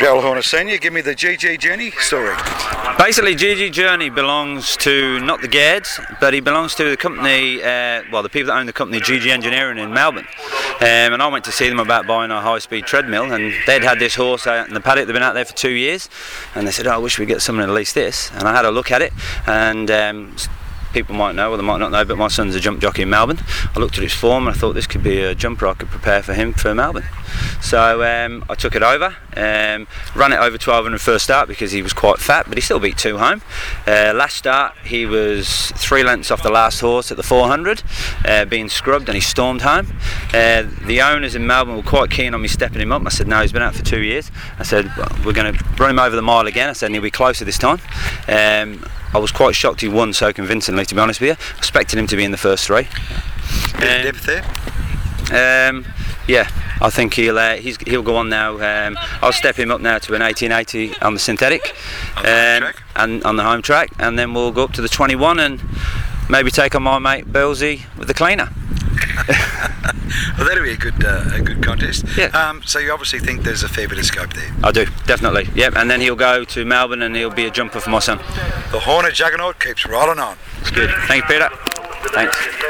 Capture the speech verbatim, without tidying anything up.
Joel Horner Senior, give me the G G Journey story. Basically, G G Journey belongs to not the Gairds, but he belongs to the company, uh, well, the people that own the company, G G Engineering in Melbourne. Um, and I went to see them about buying a high-speed treadmill, and they'd had this horse out in the paddock. They'd been out there for two years, and they said, "Oh, I wish we'd get someone at least this." And I had a look at it, and um, people might know or they might not know, but my son's a jump jockey in Melbourne. I looked at his form and I thought this could be a jumper I could prepare for him for Melbourne. So um, I took it over, um, ran it over twelve hundred first start because he was quite fat, but he still beat two home. Uh, last start he was three lengths off the last horse at the four hundred, uh, being scrubbed, and he stormed home. Uh, the owners in Melbourne were quite keen on me stepping him up. I said no, he's been out for two years. I said well, we're going to run him over the mile again. I said and he'll be closer this time. Um, I was quite shocked he won so convincingly, to be honest with you. I expected him to be in the first three. Bit of depth there? Um, yeah, I think he'll uh, he's, he'll go on now. Um, I'll step him up now to an eighteen eighty on the synthetic, on the um, home track. and on the home track, and then we'll go up to the twenty-one and maybe take on my mate Bellsy with the cleaner. Well, that'll be a good uh, a good contest. Yeah. Um, so you obviously think there's a fair bit of scope there. I do, definitely. Yep, and then he'll go to Melbourne and he'll be a jumper for my son. The Horner Juggernaut keeps rolling on. It's good. Thank you, Peter. Thanks.